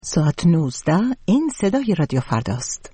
ساعت 19 این صدای رادیو فرداست.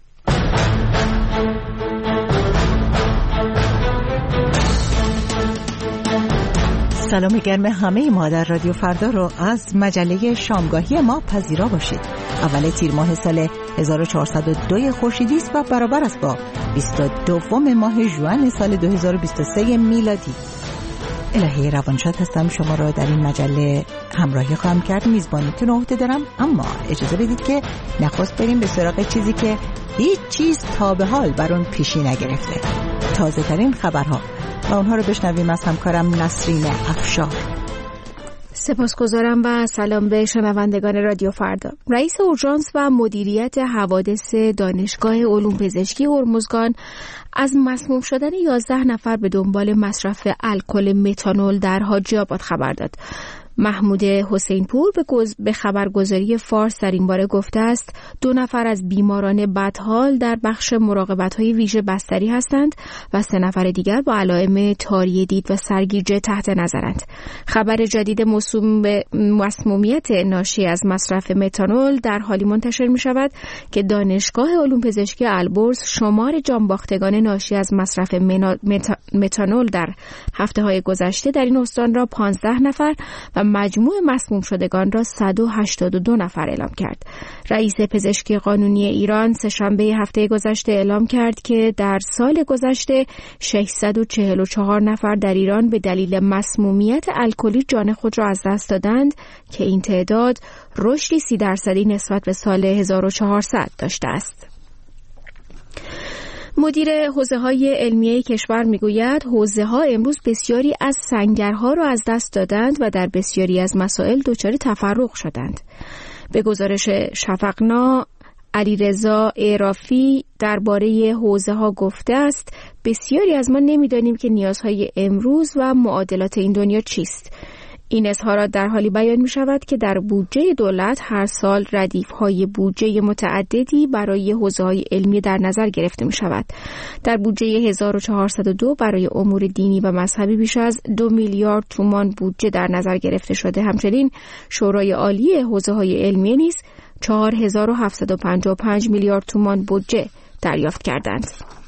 سلام گرم همه ما در رادیو فردا رو از مجله شامگاهی ما پذیرا باشید. اول تیر ماه سال 1402 خورشیدی است و برابر است با 22 ماه ژوئن سال 2023 میلادی. الهی روانشاد هستم، شما را در این مجله همراهی خواهم کرد. میزبانیتون عهده دارم، اما اجازه بدید که نخست بریم به سراغ چیزی که هیچ چیز تا به حال بر اون پیشی نگرفته، تازه ترین خبرها، و اونها رو بشنویم از همکارم نسرین افشار. سپاسگزارم و سلام به شنوندگان رادیو فردا. رئیس اورژانس و مدیریت حوادث دانشگاه علوم پزشکی هرمزگان از مسموم شدن 11 نفر به دنبال مصرف الکل متانول در حاجی آباد خبر داد. محمود حسینپور به خبرگزاری فارس در این باره گفته است 2 نفر از بیماران بدحال در بخش مراقبت‌های ویژه بستری هستند و 3 نفر دیگر با علائم تاری دید و سرگیجه تحت نظرند. خبر جدید موسوم به مسمومیت ناشی از مصرف متانول در حالی منتشر می شود که دانشگاه علوم پزشکی البرز شمار جانباختگان ناشی از مصرف متانول در هفته‌های گذشته در این استان را 15 نفر و مجموع مسموم شدگان را 182 نفر اعلام کرد. رئیس پزشکی قانونی ایران سه‌شنبه هفته گذشته اعلام کرد که در سال گذشته 644 نفر در ایران به دلیل مسمومیت الکلی جان خود را از دست دادند که این تعداد رشدی 30% نسبت به سال 1400 داشته است. مدیر حوزه‌های علمیه کشور میگوید حوزه‌ها امروز بسیاری از سنگرها را از دست دادند و در بسیاری از مسائل دچار تفرق شدند. به گزارش شفقنا، علیرضا اعرافی درباره حوزه‌ها گفته است بسیاری از ما نمی‌دانیم که نیازهای امروز و معادلات این دنیا چیست. این اظهارات در حالی بیان می شود که در بودجه دولت هر سال ردیف‌های بودجه متعددی برای حوزه‌های علمی در نظر گرفته می شود. در بودجه 1402 برای امور دینی و مذهبی بیش از 2 میلیارد تومان بودجه در نظر گرفته شده. همچنین شورای عالی حوزه‌های علمی نیز 4755 میلیارد تومان بودجه دریافت کردند.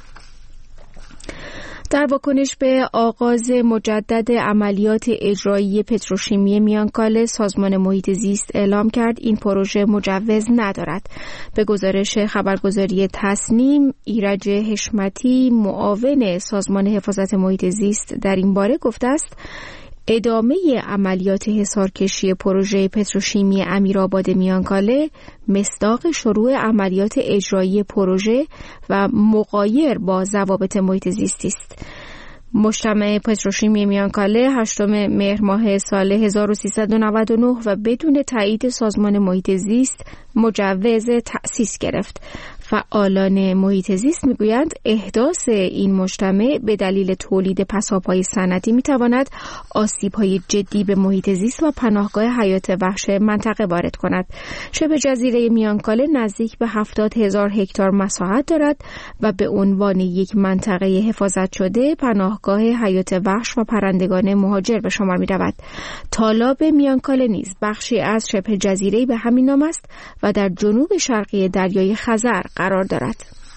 در واکنش به آغاز مجدد عملیات اجرایی پتروشیمی میانکاله، سازمان محیط زیست اعلام کرد این پروژه مجوز ندارد. به گزارش خبرگزاری تصنیم، ایرج حشمتی معاون سازمان حفاظت محیط زیست در این باره گفته است ادامه عملیات حصارکشی پروژه پتروشیمی امیرآباد میانکاله مصداق شروع عملیات اجرایی پروژه و مغایر با ضوابط محیط زیستی است. مجتمع پتروشیمی میانکاله 8 مهر ماه سال 1399 و بدون تایید سازمان محیط زیست مجوز تأسیس گرفت. فعالان محیط زیست میگویند احداث این مجتمع به دلیل تولید پساب‌های صنعتی میتواند آسیب‌های جدی به محیط زیست و پناهگاه حیات وحش منطقه وارد کند. شبه جزیره میانکاله نزدیک به 70,000 هکتار مساحت دارد و به عنوان یک منطقه حفاظت شده پناهگاه حیات وحش و پرندگان مهاجر به شمار می‌رود. تالاب میانکاله نیز بخشی از شبه جزیره به همین نام است و در جنوب شرقی دریای خزر قرار دارد.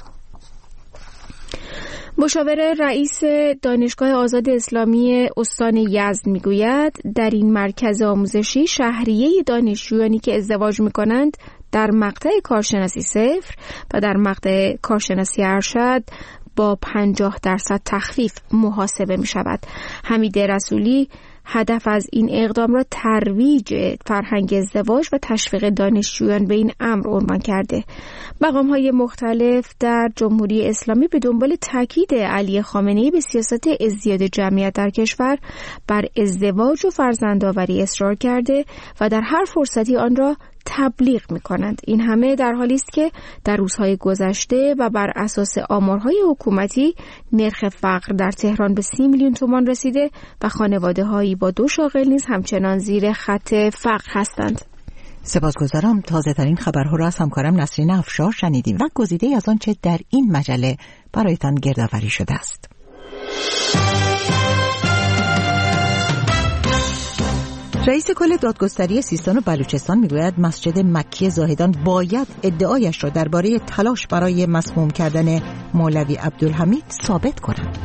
مشاور رئیس دانشگاه آزاد اسلامی استان یزد میگوید در این مرکز آموزشی شهریه دانشجویانی که ازدواج میکنند در مقطع کارشناسی 0 و در مقطع کارشناسی ارشد با 50% تخفیف محاسبه می شود. حمید رسولی هدف از این اقدام را ترویج فرهنگ ازدواج و تشویق دانشجویان به این امر عنوان کرده. مقام‌های مختلف در جمهوری اسلامی به دنبال تاکید علی خامنه‌ای به سیاست ازدیاد جمعیت در کشور بر ازدواج و فرزندآوری اصرار کرده و در هر فرصتی آن را تبلیغ می‌کنند. این همه در حالی است که در روزهای گذشته و بر اساس آمارهای حکومتی نرخ فقر در تهران به 30 میلیون تومان رسیده و خانواده‌هایی با 2 شاغل نیز همچنان زیر خط فقر هستند. سپاسگزارم. تازه ترین خبرها را از همکارم نسرین افشار شنیدیم و گزیده از آنچه در این مجله برایتان گردآوری شده است. رئیس کل دادگستری سیستان و بلوچستان میگوید مسجد مکی زاهدان باید ادعایش را درباره تلاش برای مسموم کردن مولوی عبدالحمید ثابت کند.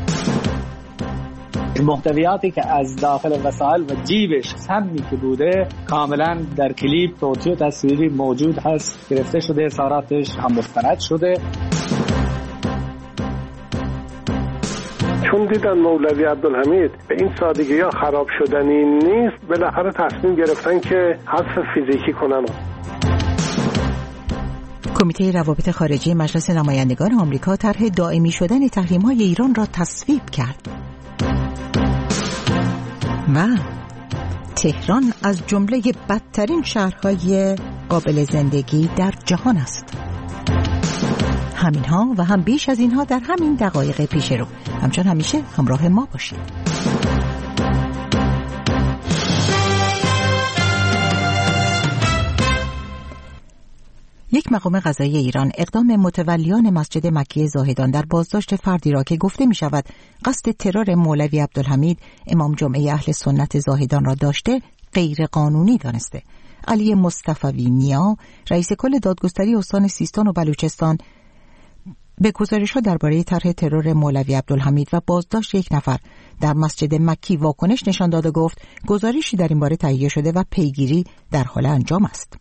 محتویاتی که از داخل وسایل و جیبش سمی که بوده کاملا در کلیپ صوتی و تصویری موجود هست، گرفته شده، اظهاراتش هم مستند شده. چون دیدن مولوی عبدالحمید به این سادگی ها خراب شدنی نیست، بالاخره تصمیم گرفتن که حذف فیزیکی کنن. کمیته روابط خارجی مجلس نمایندگان آمریکا طرح دائمی شدن تحریم‌های ایران را تصویب کرد. و تهران از جمله بدترین شهرهای قابل زندگی در جهان است. همینها و هم بیش از اینها در همین دقایق پیش رو. همچون همیشه همراه ما باشید. یک مقام قضایی ایران اقدام متولیان مسجد مکی زاهدان در بازداشت فردی را که گفته می شود قصد ترور مولوی عبدالحمید امام جمعه اهل سنت زاهدان را داشته غیر قانونی دانسته. علی مصطفی نیا، رئیس کل دادگستری استان سیستان و بلوچستان، به گزارش‌ها درباره طرح ترور مولوی عبدالحمید و بازداشت یک نفر در مسجد مکی واکنش نشان داد و گفت گزارشی در این باره تهیه شده و پیگیری در حال انجام است.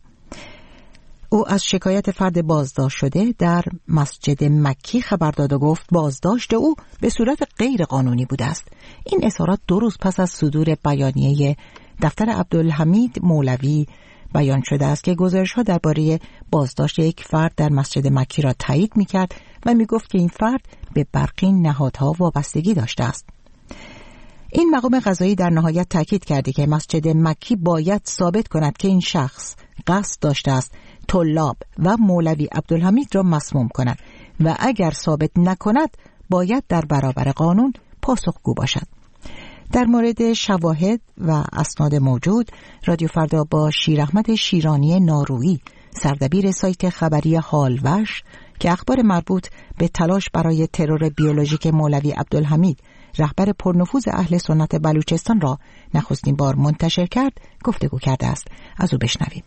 او از شکایت فرد بازداشت شده در مسجد مکی خبر داد و گفت بازداشت او به صورت غیر قانونی بوده است. این اظهارات 2 روز پس از صدور بیانیه دفتر عبدالحمید مولوی بیان شده است که گزارش‌ها درباره بازداشت یک فرد در مسجد مکی را تایید می‌کرد و می‌گفت که این فرد به برخی نهادها وابستگی داشته است. این مقام قضایی در نهایت تاکید کرده که مسجد مکی باید ثابت کند که این شخص قصد داشته است طلاب و مولوی عبدالحمید را مسموم کند و اگر ثابت نکند باید در برابر قانون پاسخگو باشد. در مورد شواهد و اسناد موجود، رادیو فردا با شیراحمد شیرانی نارویی، سردبیر سایت خبری حالوش که اخبار مربوط به تلاش برای ترور بیولوژیک مولوی عبدالحمید رهبر پرنفوذ اهل سنت بلوچستان را نخستین بار منتشر کرد، گفتگو کرده است. از او بشنویم.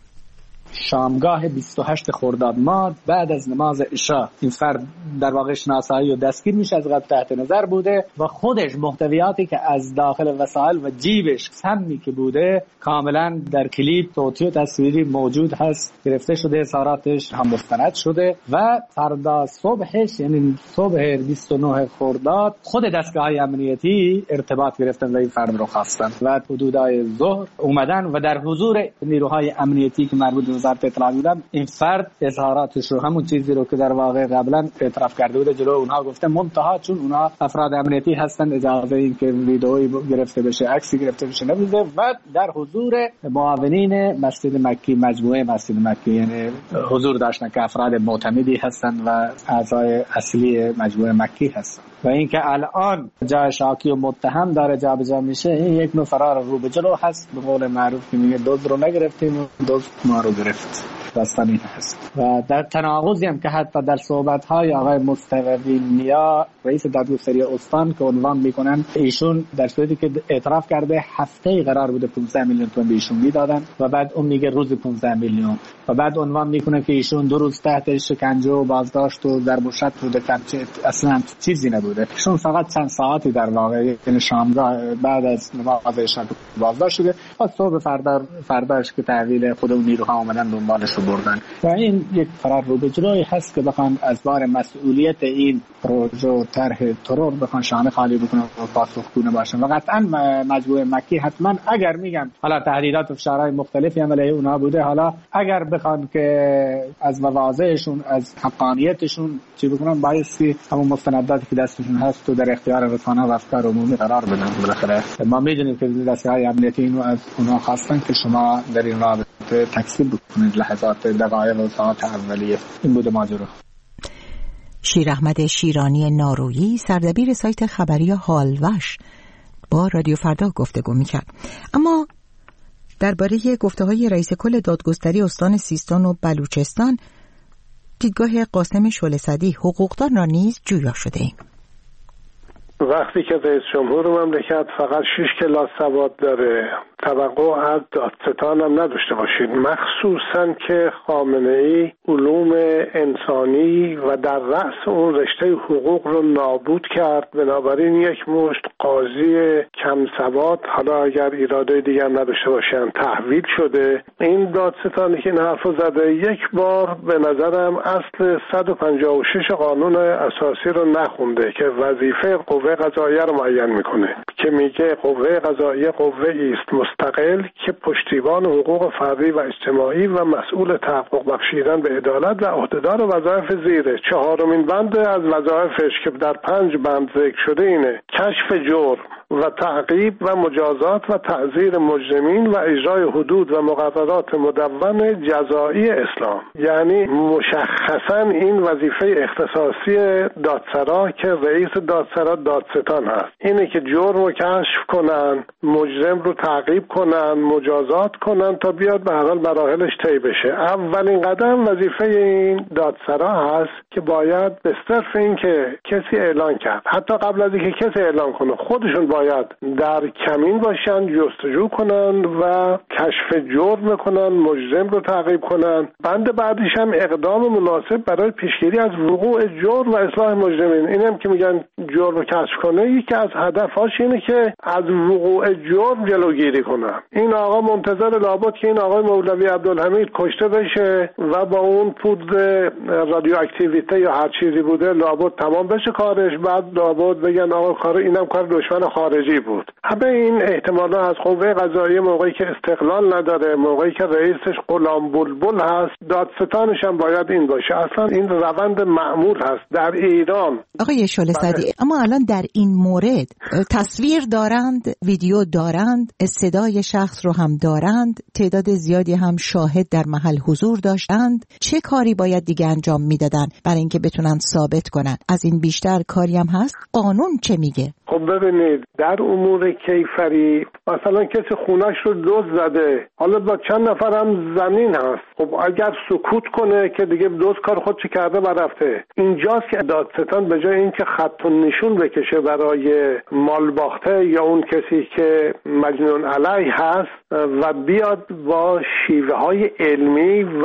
شامگاه 28 خرداد ماه بعد از نماز عشا این فرد در واقع شناسایی و دستگیر میشه، از قبل تحت نظر بوده و خودش محتویاتی که از داخل وسایل و جیبش سمی که بوده کاملا در کلیپ صوتی و تصویری موجود هست، گرفته شده، اظهاراتش هم مستند شده و فردا صبحش یعنی صبح 29 خرداد خود دستگاه‌های امنیتی ارتباط گرفتن و این فرد رو خواستن و حدودای ظهر اومدن و در حضور نیروهای امنیتی که مربوط به وزارت اطلاعات بودن این فرد اظهاراتش رو، همون چیزی رو که در واقع قبلا اعتراف کرده بود، جلو اونها گفته، منتها چون اونها افراد امنیتی هستن اجازه این که ویدئویی گرفته بشه، عکسی گرفته بشه نبوده و در حضور معاونین مسجد مکی، مجموعه مسجد مکی، یعنی حضور داشتن که افراد معتمدی هستن و اعضای اصلی مجموعه مکی هستن و اینکه الان جای شاکی و متهم داره جابجا میشه، این یک نوع فرار رو به جلو هست. به قول معروف که میگه دزد رو نگرفتیم و دزد ما رو گرفت. داستان این هست و در تناقضی هم که حتی در صحبت‌های آقای مصطفی نیا رئیس دادگستری استان که عنوان میکنن، ایشون در صورتی که اعتراف کرده هفته‌ای قرار بوده 15 میلیون تومان به ایشون میدادن و بعد اون میگه روز 15 میلیون و بعد عنوان میکنه که ایشون 2 روز تحت شکنجه و بازداشت و ضرب و شتم بوده، اصلا چیزی نبوده. ایشون فقط چند ساعتی در واقع یعنی شامگاه بعد از نماز عشا بازداشت شده و صبح فرداش که تحویل خود اون نیروها اومدن دنبالش رو بردن و این یک فرار رو به جلوی هست که بخوان از بار مسئولیت این پروژه و طرح ترور بخوان شانه خالی بکنن و پاسخگو باشن و قطعا مجموعه مکی حتما اگر میگم حالا تهدیدات و فشارهای مختلفی علیه اونها بوده، حالا اگر بخوان که از مواضعشون از حقانیتشون چی بکنن، بایستی همون مستنداتی که دستشون هست و در اختیار رسانه و افکار عمومی قرار بدن. بالاخره ما میدونیم که دستگاه‌های امنیتی اینو از اونها خواستن که شما در این رابطه تکذیب بکنید لحظات دقایق و ساعات اولیه. این بوده ماجرا. شیراحمد شیرانی نارویی، سردبیر سایت خبری حالوش، با رادیو فردا گفتگو میکرد. اما درباره گفته‌های رئیس کل دادگستری استان سیستان و بلوچستان، دیدگاه قاسم شعله‌صدی حقوقدان را نیز جویا شده ایم. وقتی که رئیس جمهور مملکت فقط 6 کلاس سواد داره، توقع از دادستان هم نداشته باشید، مخصوصاً که خامنه‌ای علوم انسانی و در رأس اون رشته حقوق رو نابود کرد. بنابراین یک مشت قاضی کم سواد، حالا اگر ایراده دیگر نداشته باشن، تحویل شده. این دادستانی که این حرفو زده یک بار به نظرم اصل 156 قانون اساسی رو نخونده که وظیفه قوه قضاییه رو معین میکنه، که میگه قوه قضاییه قوه‌ای است مستقل که پشتیبان حقوق فردی و اجتماعی و مسئول تحقق بخشیدن به عدالت و عهدهدار وظایف زیره. 4مین بند از وظایفش که در 5 بند ذکر شده اینه: کشف جرم و تعقیب و مجازات و تعزیر مجرمین و اجرای حدود و مقررات مدون جزایی اسلام. یعنی مشخصا این وظیفه اختصاصی دادسرا که رئیس دادسرا دادستان هست، اینه که جرم رو کشف کنن، مجرم رو تعقیب کنن، مجازات کنن تا بیاد به هر حال مراحلش طی بشه. اولین قدم وظیفه این دادسرا هست که باید به صرف این که کسی اعلان کرد، حتی قبل از اینکه کسی اعلان کنه، خودشون باید در کمین باشن، جستجو کنن و کشف جرم کنن، مجرم رو تعقیب کنن. بند بعدش هم اقدام مناسب برای پیشگیری از وقوع جرم و اصلاح مجرمین. اینم که میگن جرم رو کشف کنه، یکی از هدفاش اینه که از وقوع جرم جلوگیری کنن. این آقا منتظر لابد که این آقای مولوی عبدالحمید کشته بشه و با اون پودر رادیواکتیویته یا هر چیزی بوده لابد تمام بشه کارش، بعد لابد بگن آقا کار اینم کار دشمن خارجی بود. همه این احتمالا از قوه قضاییه موقعی که استقلال نداره، موقعی که رئیسش غلام بلبل هست، دادستانش هم باید این باشه. اصلا این روند معمول هست در ایران. آقای شعله سعدی، اما الان در این مورد تصویر دارند، ویدیو دارند، صدای شخص رو هم دارند، تعداد زیادی هم شاهد در محل حضور داشتند. چه کاری باید دیگه انجام میدادن برای اینکه بتونن ثابت کنن؟ از این بیشتر کاری هم هست؟ قانون چه میگه؟ خب ببینید، در امور کیفری مثلا کسی خونش رو دزد زده، حالا با چند نفر هم زمین هست، خب اگر سکوت کنه که دیگه دزد کار خودش کرده و رفته. اینجاست که دادستان به جای اینکه خط و نشون بکشه برای مال باخته یا اون کسی که مجنون علیه هست و بیاد با شیوه های علمی و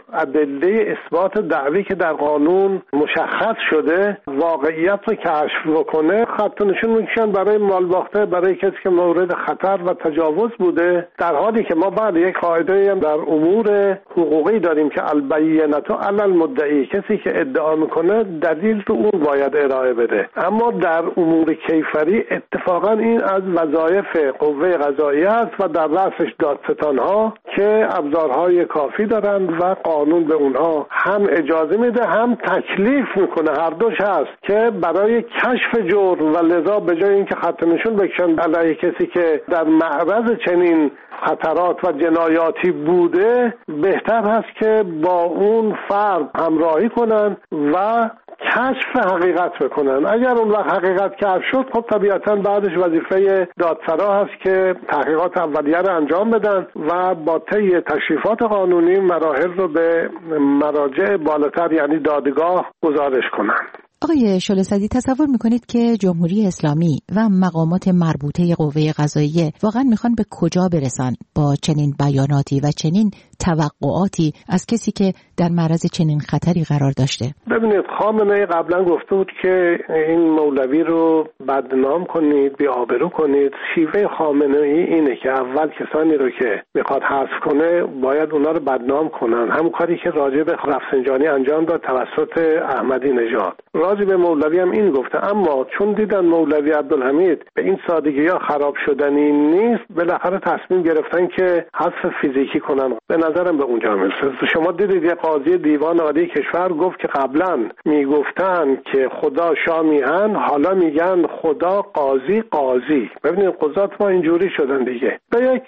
ادله اثبات دعوی که در قانون مشخص شده واقعیت رو کشف بکنه، خط و نشون میکشن برای مال باخته، برای کسی که مورد خطر و تجاوز بوده، در حالی که ما بعد یک قاعده هم در امور حقوقی داریم که البینة علی المدعی، کسی که ادعا میکنه دلیل رو اون باید ارائه بده. اما در امور کیفری اتفاقا این از وظایف قوه قضاییه است و در رأسش دادستان ها که ابزارهای کافی دارند و قانون به اونها هم اجازه میده هم تکلیف میکنه، هر دوش هست که برای کشف جرم و لذا به جای اینکه خط نشون بکشن علیه کسی که در معرض چنین خطرات و جنایاتی بوده، بهتر هست که با اون فرد همراهی کنن و کشف حقیقت بکنن. اگر اون وقت حقیقت کشف شد، خب طبیعتا بعدش وظیفه دادسرا هست که تحقیقات اولیه رو انجام بدن و با طی تشریفات قانونی مراحل رو به مراجع بالاتر یعنی دادگاه گزارش کنن. آقای شعله سعدی، تصور میکنید که جمهوری اسلامی و مقامات مربوطه قوه قضاییه واقعا میخوان به کجا برسن با چنین بیاناتی و چنین توقعاتی از کسی که در معرض چنین خطری قرار داشته؟ ببینید، خامنه‌ای قبلا گفته بود که این مولوی رو بدنام کنید، بی‌آبرو کنید. شیوه خامنه‌ای اینه که اول کسانی رو که میخواد حذف کنه باید اونا رو بدنام کنن، همون کاری که راجع به رفسنجانی انجام داد توسط احمدی نژاد. راجع به مولوی هم این گفته، اما چون دیدن مولوی عبدالحمید به این سادگی‌ها خراب شدنی نیست، بالاخره تصمیم گرفتن که حذف فیزیکی کنن. به نظرم به اونجا میرسه. شما دیدید یه قاضی دیوان عالی کشور گفت که قبلا میگفتن که خدا شاه میهن، حالا میگن خدا قاضی قاضی. ببینید قضات ما اینجوری شدن دیگه، به یک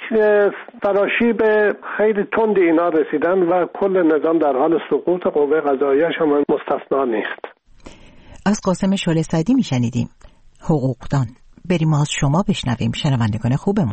تراشیب خیلی تند اینا رسیدن و کل نظام در حال سقوط، قوه قضاییه هم مستثنا نیست. از قاسم شعله سعدی میشنیدیم، حقوقدان. بریم از شما بشنویم، شنوندگان خوبمون.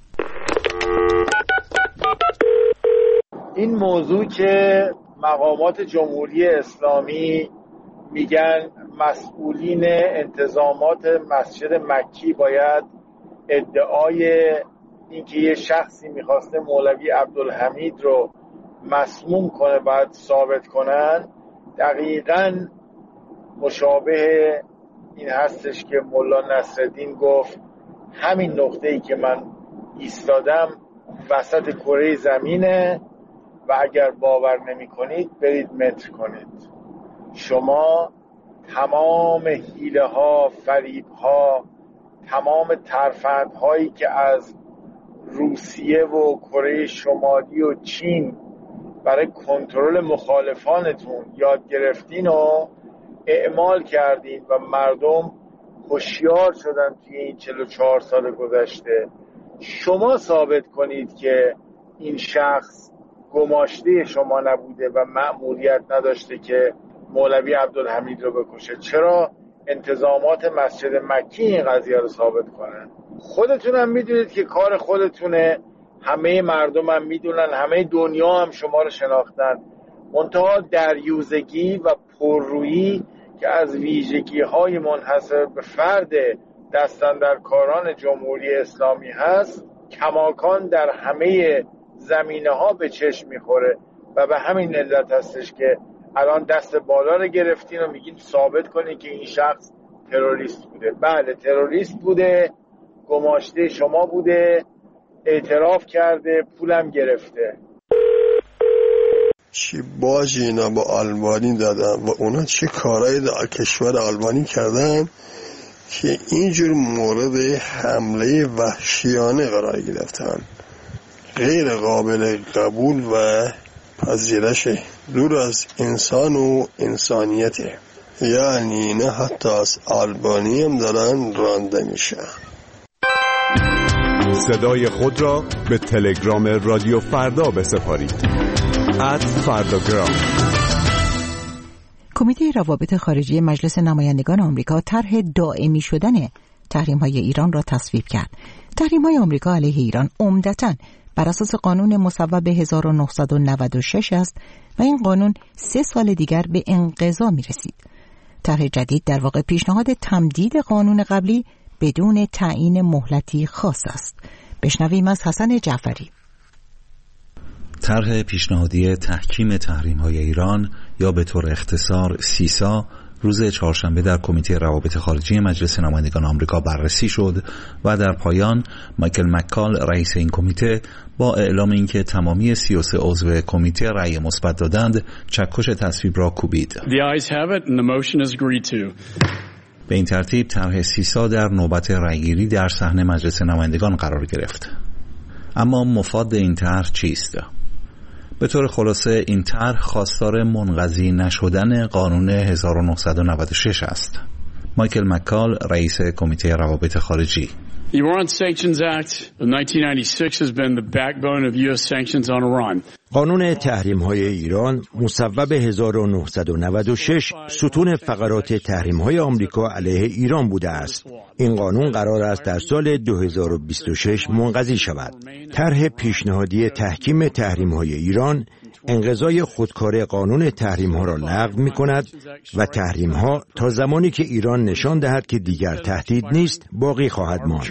این موضوع که مقامات جمهوری اسلامی میگن مسئولین انتظامات مسجد مکی باید ادعای اینکه یه شخصی میخواسته مولوی عبدالحمید رو مسموم کنه باید ثابت کنن، دقیقاً مشابه این هستش که مولا نصرالدین گفت همین نقطه‌ای که من ایستادم وسط کره زمینه و اگر باور نمی کنید برید متر کنید. شما تمام حیله ها، فریب ها، تمام ترفند هایی که از روسیه و کره شمالی و چین برای کنترل مخالفانتون یاد گرفتین و اعمال کردین و مردم هوشیار شدن توی این 44 سال گذشته. شما ثابت کنید که این شخص گماشته شما نبوده و مأموریت نداشته که مولوی عبدالحمید رو بکشه. چرا انتظامات مسجد مکی این قضیه رو ثابت کنن؟ خودتون هم میدونید که کار خودتونه، همه مردم هم میدونن، همه دنیا هم شما رو شناختن. منتها دریوزگی و پررویی که از ویژگی‌های منحصر به فرد دستاندرکاران جمهوری اسلامی هست کماکان در همه زمینه‌ها به چشم میخوره و به همین علت هستش که الان دست بالا رو گرفتین و میگین ثابت کنین که این شخص تروریست بوده. بله تروریست بوده، گماشته شما بوده، اعتراف کرده، پولم گرفته. چی باجی اینا با آلمانی دادن و اونا چه کارهای در کشور آلمانی کردن که اینجور مورد حمله وحشیانه قرار گرفتن. غیر قابل قبول و پذیرش، دور از انسان و انسانیته. یعنی نه حتی از آلبانی هم دارن رانده میشه. صدای خود را به تلگرام رادیو فردا بسپارید. @فرداگرام. کمیته روابط خارجی مجلس نمایندگان آمریکا طرح دائمی شدن تحریم‌های ایران را تصویب کرد. تحریم‌های آمریکا علیه ایران عمدتاً بر اساس قانون مصوب 1996 است و این قانون 3 سال دیگر به انقضا می‌رسید. طرح جدید در واقع پیشنهاد تمدید قانون قبلی بدون تعیین مهلتی خاص است. بشنویم از حسن جعفری. طرح پیشنهادی تحکیم تحریم‌های ایران یا به طور اختصار سیسا روز چهارشنبه در کمیته روابط خارجی مجلس نمایندگان آمریکا بررسی شد و در پایان مایکل مکال رئیس این کمیته با اعلام اینکه تمامی 33 عضو کمیته رأی مثبت دادند چکش تصویب را کوبید. به این ترتیب طرح سیسا در نوبت رأیگیری در صحن مجلس نمایندگان قرار گرفت. اما مفاد این طرح چیست؟ به طور خلاصه این طرح خواستار منقضی نشدن قانون 1996 است. مایکل مکال رئیس کمیته روابط خارجی: The Iran Sanctions Act of 1996 has been the backbone of U.S. sanctions on Iran. قانون تحریم‌های ایران مصوب 1996 ستون فقرات تحریم‌های آمریکا علیه ایران بوده است. این قانون قرار است در سال 2026 منقضی شود. طرح پیشنهادی تحکیم تحریم‌های ایران انقضای خودکار قانون تحریم‌ها را لغو می‌کند و تحریم‌ها تا زمانی که ایران نشان دهد که دیگر تهدید نیست باقی خواهد ماند.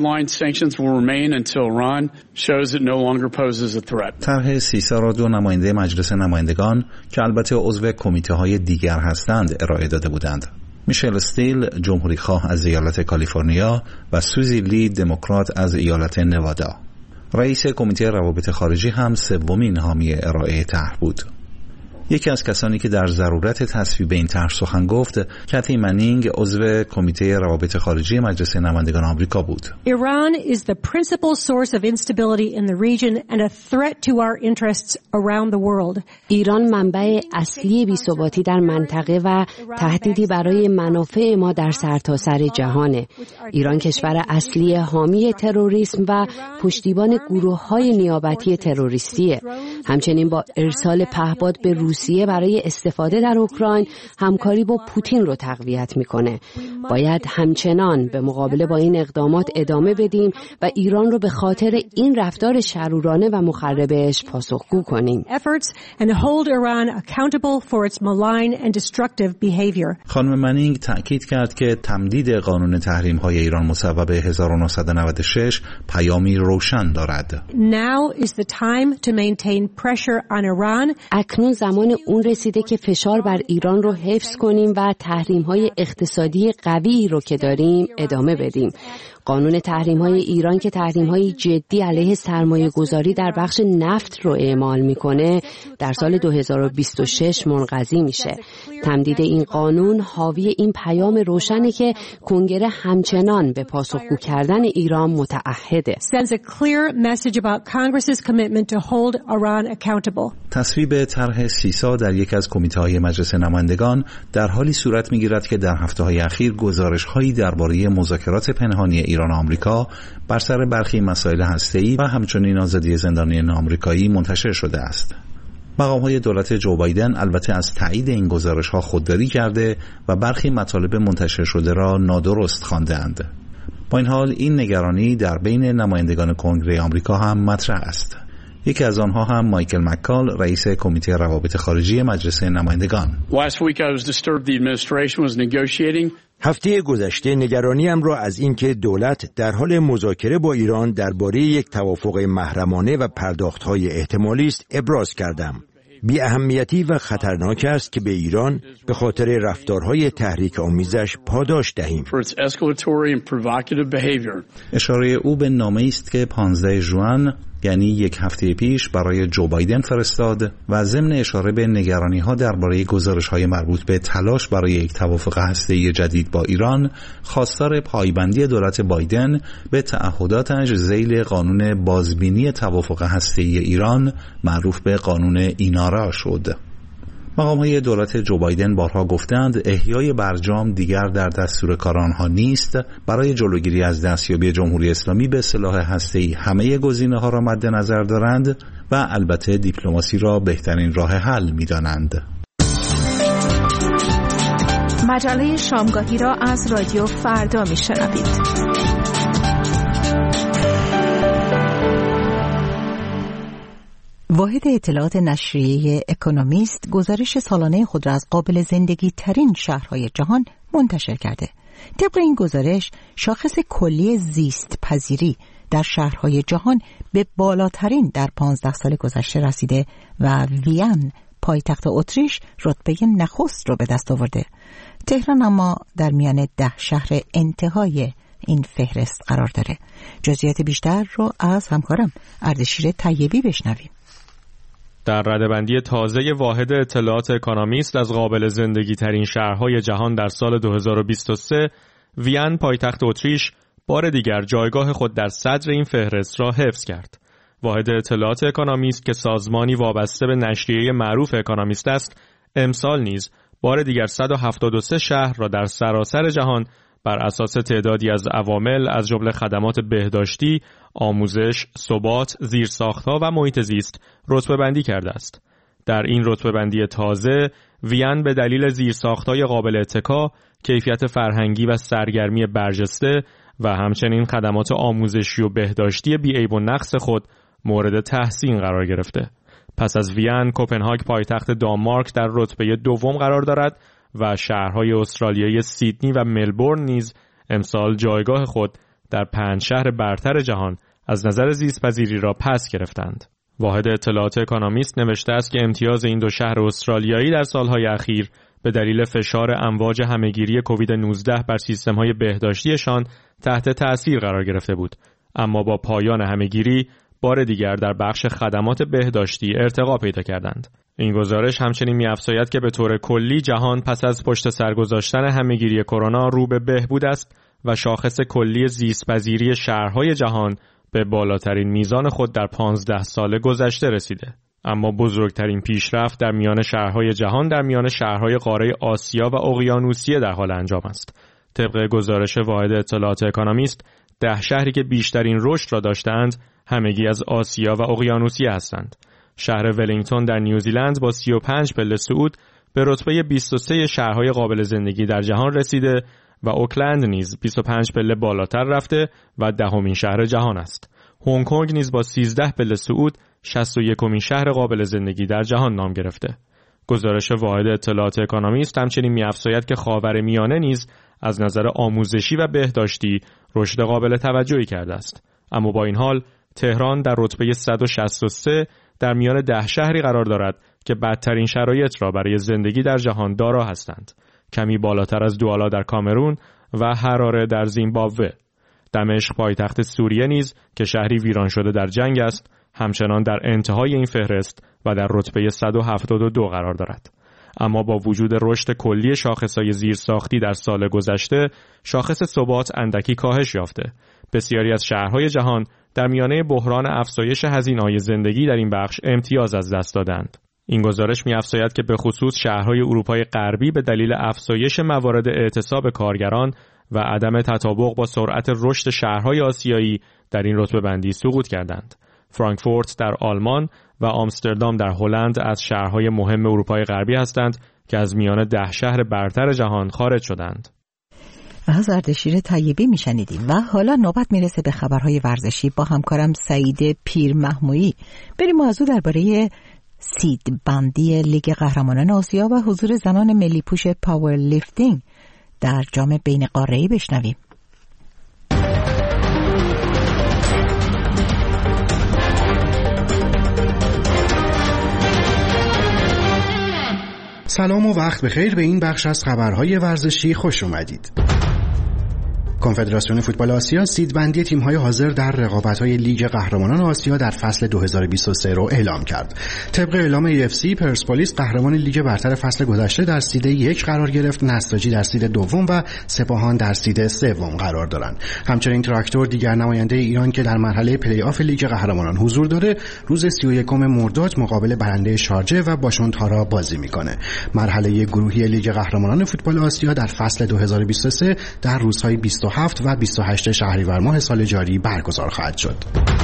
طرح سیسا را 2 نماینده مجلس نمایندگان که البته عضو کمیته‌های دیگر هستند ارائه داده بودند. میشل استیل جمهوری‌خواه از ایالت کالیفرنیا و سوزی لی دموکرات از ایالت نوادا. رئیس کمیته روابط خارجی هم سومین حامی ارائه طرح بود. یکی از کسانی که در ضرورت تصویب این طرح سخن گفت، کتی منینگ عضو کمیته روابط خارجی مجلس نمایندگان آمریکا بود. Iran is the principal source of instability in the region and a threat to our interests around the world. ایران منبع اصلی بی‌ثباتی در منطقه و تهدیدی برای منافع ما در سرتاسر جهانه. ایران کشور اصلی حامی تروریسم و پشتیبان گروه‌های نیابتی تروریستیه. همچنین با ارسال پهپاد به روسیه برای استفاده در اوکراین همکاری با پوتین رو تقویت میکنه. باید همچنان به مقابله با این اقدامات ادامه بدیم و ایران رو به خاطر این رفتار شرورانه و مخربش پاسخگو کنیم. خانم منینگ تأکید کرد که تمدید قانون تحریم‌های ایران مصوب 1996 پیامی روشن دارد. اکنون زمان اون رسیده که فشار بر ایران رو حفظ کنیم و تحریم‌های اقتصادی قوی رو که داریم ادامه بدیم. قانون تحریم‌های ایران که تحریم‌های جدی علیه سرمایه‌گذاری در بخش نفت رو اعمال می‌کنه در سال 2026 منقضی میشه. تمدید این قانون حاوی این پیام روشنه که کنگره همچنان به پاسخگو کردن ایران متعهده. تصویب طرح سیسا در یک از کمیته‌های مجلس نمایندگان در حالی صورت می‌گیرد که در هفته‌های اخیر گزارش‌هایی درباره مذاکرات پنهانی ایران و آمریکا بر سر برخی مسائل هسته‌ای و همچنین آزادی زندانیان آمریکایی منتشر شده است. مقام‌های دولت جو بایدن البته از تایید این گزارش‌ها خودداری کرده و برخی مطالب منتشر شده را نادرست خوانده‌اند. با این حال این نگرانی در بین نمایندگان کنگره آمریکا هم مطرح است. یکی از آنها هم مایکل مکال، رئیس کمیته روابط خارجی مجلس نمایندگان. هفته گذشته نگرانیم را از اینکه دولت در حال مذاکره با ایران درباره یک توافق محرمانه و پرداخت‌های احتمالی است ابراز کردم. بی اهمیتی و خطرناک است که به ایران به خاطر رفتارهای تحریک آمیزش پاداش دهیم. اشاره او به نامه‌ای است که 15 ژوئن یعنی یک هفته پیش برای جو بایدن فرستاد و ضمن اشاره به نگرانی‌ها درباره گزارش‌های مربوط به تلاش برای یک توافق هسته‌ای جدید با ایران، خواستار پایبندی دولت بایدن به تعهداتش ذیل قانون بازبینی توافق هسته‌ای ایران معروف به قانون اینارا شد. مقام‌های دولت جو بایدن بارها گفتند احیای برجام دیگر در دستور کار آنها نیست. برای جلوگیری از دستیابی جمهوری اسلامی به سلاح هسته‌ای همه گزینه‌ها را مد نظر دارند و البته دیپلماسی را بهترین راه حل می‌دانند. مجله شامگاهی را از رادیو فردا می‌شنوید. واحد اطلاعات نشریه اکونومیست گزارش سالانه خود را از قابل زندگی ترین شهرهای جهان منتشر کرده. طبق این گزارش شاخص کلی زیست پذیری در شهرهای جهان به بالاترین در 15 سال گذشته رسیده و وین پایتخت اتریش رتبه نخست را به دست آورده. تهران اما در میان 10 شهر انتهای این فهرست قرار داره. جزئیات بیشتر رو از همکارم اردشیر طیبی بشنویم. در رده‌بندی تازه واحد اطلاعات اکونومیست از قابل زندگی ترین شهرهای جهان در سال 2023 وین پایتخت اتریش بار دیگر جایگاه خود در صدر این فهرست را حفظ کرد. واحد اطلاعات اکونومیست که سازمانی وابسته به نشریه معروف اکونومیست است، امسال نیز بار دیگر 173 شهر را در سراسر جهان بر اساس تعدادی از عوامل از جمله خدمات بهداشتی، آموزش، ثبات، زیرساخت‌ها و محیط زیست رتبه‌بندی کرده است. در این رتبه‌بندی تازه، وین به دلیل زیرساخت‌های قابل اتکا، کیفیت فرهنگی و سرگرمی برجسته و همچنین خدمات آموزشی و بهداشتی بی‌عیب و نقص خود مورد تحسین قرار گرفته. پس از وین، کوپنهاگ پایتخت دانمارک در رتبه دوم قرار دارد و شهرهای استرالیایی سیدنی و ملبورن نیز امسال جایگاه خود در 5 شهر برتر جهان از نظر زیست‌پذیری را پس گرفتند. واحد اطلاعات اکونومیست نوشته است که امتیاز این 2 شهر استرالیایی در سالهای اخیر به دلیل فشار امواج همه‌گیری کووید 19 بر سیستم‌های بهداشتیشان تحت تأثیر قرار گرفته بود، اما با پایان همه‌گیری بار دیگر در بخش خدمات بهداشتی ارتقا پیدا کردند. این گزارش همچنین می‌افزاید که به طور کلی جهان پس از پشت سر گذاشتن همه‌گیری کرونا رو به بهبود است و شاخص کلی زیست‌پذیری شهرهای جهان به بالاترین میزان خود در 15 سال گذشته رسیده. اما بزرگترین پیشرفت در میان شهرهای جهان در میان شهرهای قاره آسیا و اقیانوسیه در حال انجام است. طبق گزارش واحد اطلاعات اکونومیست، 10 شهری که بیشترین رشد را داشتند همگی از آسیا و اقیانوسیه هستند. شهر ولینگتون در نیوزیلند با 35 پله صعود به رتبه 23 شهرهای قابل زندگی در جهان رسیده و اوکلند نیز 25 پله بالاتر رفته و 10مین شهر جهان است. هنگ کنگ نیز با 13 پله صعود 61مین شهر قابل زندگی در جهان نام گرفته. گزارش واحد اطلاعات اکونومیست همچنین می‌افزاید که خاورمیانه نیز از نظر آموزشی و بهداشتی رشد قابل توجهی کرده است. اما با این حال تهران در رتبه 163 در میان 10 شهری قرار دارد که بدترین شرایط را برای زندگی در جهان دارا هستند. کمی بالاتر از دوالا در کامرون و هراره در زیمبابوه. دمشق پایتخت سوریه نیز که شهری ویران شده در جنگ است، همچنان در انتهای این فهرست و در رتبه 172 قرار دارد. اما با وجود رشد کلی شاخص‌های زیرساختی در سال گذشته، شاخص ثبات اندکی کاهش یافته. بسیاری از شهرهای جهان در میانه بحران افزایش هزینه‌های زندگی در این بخش امتیاز از دست دادند. این گزارش می‌افزاید که به خصوص شهرهای اروپای غربی به دلیل افزایش موارد اعتصاب کارگران و عدم تطابق با سرعت رشد شهرهای آسیایی در این رتبه بندی سقوط کردند. فرانکفورت در آلمان و آمستردام در هلند از شهرهای مهم اروپای غربی هستند که از میان 10 شهر برتر جهان خارج شدند. از اردشیر طیبی میشنیدیم و حالا نوبت میرسه به خبرهای ورزشی با همکارم سعید پیرمحمویی. بریم موضوع درباره سید بندی لیگ قهرمانان آسیا و حضور زنان ملی پوش پاور لیفتینگ در جام بین قاره‌ای بشنویم. سلام و وقت بخیر، به این بخش از خبرهای ورزشی خوش اومدید. کنفدراسیون فوتبال آسیا سیدبندی تیم‌های حاضر در رقابت‌های لیگ قهرمانان آسیا در فصل 2023 رو اعلام کرد. طبق اعلام AFC پرسپولیس قهرمان لیگ برتر فصل گذشته در سید 1 قرار گرفت، نساجی در سید دوم و سپاهان در سید سوم قرار دارند. همچنین تراکتور دیگر نماینده ایران که در مرحله پلی آف لیگ قهرمانان حضور داره، روز 31 مرداد مقابل برنده شارجه و باشونتارا بازی میکنه. مرحله گروهی لیگ قهرمانان فوتبال آسیا در فصل 2023 در روزهای 27 و 28 شهریور ماه سال جاری برگزار خواهد شد.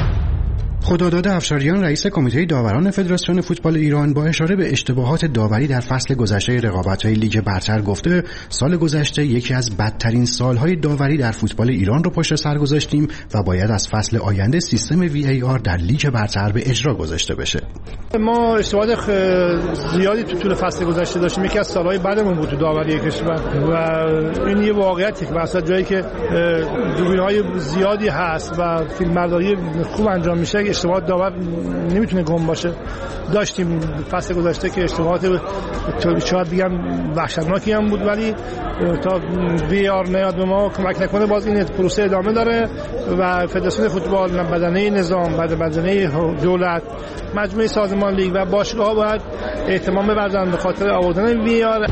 خداداد افشاریان رئیس کمیته داوران فدراسیون فوتبال ایران با اشاره به اشتباهات داوری در فصل گذشته رقابت‌های لیگ برتر گفته سال گذشته یکی از بدترین سال‌های داوری در فوتبال ایران رو پشت سر گذاشتیم و باید از فصل آینده سیستم VAR در لیگ برتر به اجرا گذاشته بشه. ما اشتباهات زیادی تو طول فصل گذشته داشتیم، یکی از سال‌های بعدمون بود تو داوری کشور و این یه واقعیتی که واسه جایی که دوربین‌های زیادی هست و فیلمبرداری خوب انجام میشه اشتباهات داور نمیتونه گم باشه. داشتیم فصل گذشته که اشتباهات شاید بگم وحشتناکی هم بود، ولی تا VAR نیاد به ما کمک نکنه باز این پروسه ادامه داره و فدراسیون فوتبال، بدنه نظام، بدنه دولت، مجموعه سازمان لیگ و باشگاه‌ها باید اهتمام ببرن به خاطر آوردن VAR.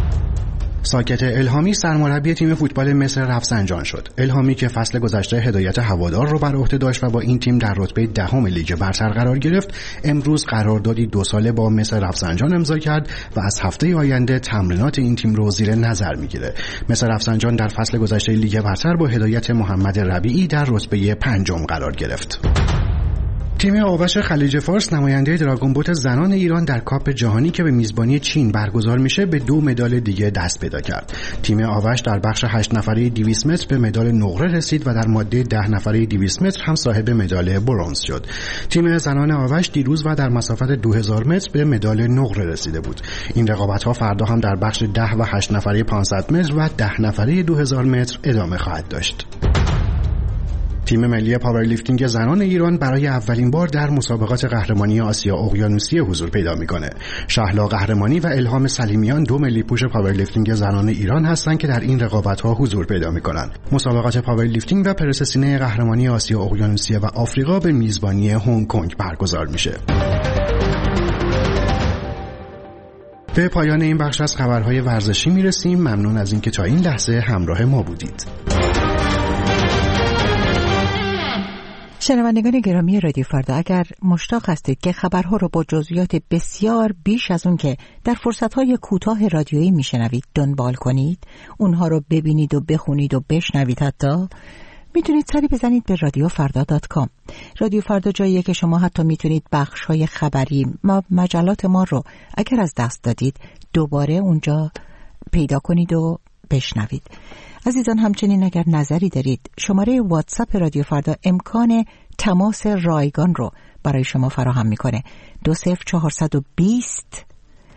ساکت الهامی سرمربی تیم فوتبال مصر رفسنجان شد. الهامی که فصل گذشته هدایت هوادار رو بر عهده داشت و با این تیم در رتبه 10 لیگ برتر قرار گرفت، امروز قراردادی 2 ساله با مصر رفسنجان امضا کرد و از هفته آینده تمرینات این تیم رو زیر نظر میگیره. مصر رفسنجان در فصل گذشته لیگ برتر با هدایت محمد ربیعی در رتبه 5 قرار گرفت. تیم آوش خلیج فارس نماینده دراگون بوت زنان ایران در کاپ جهانی که به میزبانی چین برگزار میشه به 2 مدال دیگه دست پیدا کرد. تیم آوش در بخش 8 نفره 200 متر به مدال نقره رسید و در ماده 10 نفره 200 متر هم صاحب مدال برنز شد. تیم زنان آوش دیروز و در مسافت 2000 متر به مدال نقره رسیده بود. این رقابت‌ها فردا هم در بخش 10 و 8 نفره 500 متر و 10 نفره 2000 متر ادامه خواهد داشت. تیم ملی پاورلیفتینگ زنان ایران برای اولین بار در مسابقات قهرمانی آسیا اقیانوسیه حضور پیدا میکنه. شهلا قهرمانی و الهام سلیمیان 2 ملی پوش پاورلیفتینگ زنان ایران هستند که در این رقابت‌ها حضور پیدا میکنن. مسابقات پاورلیفتینگ و پرس سینه قهرمانی آسیا اقیانوسیه و آفریقا به میزبانی هنگ کنگ برگزار میشه. به پایان این بخش از خبرهای ورزشی میرسیم. ممنون از اینکه تا این لحظه همراه ما بودید. شنوندگان گرامی رادیو فردا، اگر مشتاق هستید که خبرها رو با جزئیات بسیار بیش از اون که در فرصت‌های کوتاه رادیویی میشنوید دنبال کنید، اونها رو ببینید و بخونید و بشنوید، حتی میتونید سری بزنید به radioffarda.com. رادیو فردا جاییه که شما حتی میتونید بخش‌های خبری و مجلات ما رو اگر از دست دادید دوباره اونجا پیدا کنید و بشنوید. عزیزان همچنین اگر نظری دارید شماره واتساپ رادیو فردا امکان تماس رایگان رو برای شما فراهم میکنه. 20420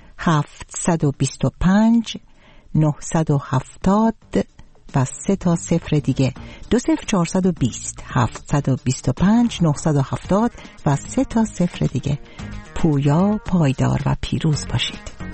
725 970 و 3 تا 0 دیگه. 20420 725 970 و 3 تا 0 دیگه. پویا، پایدار و پیروز باشید.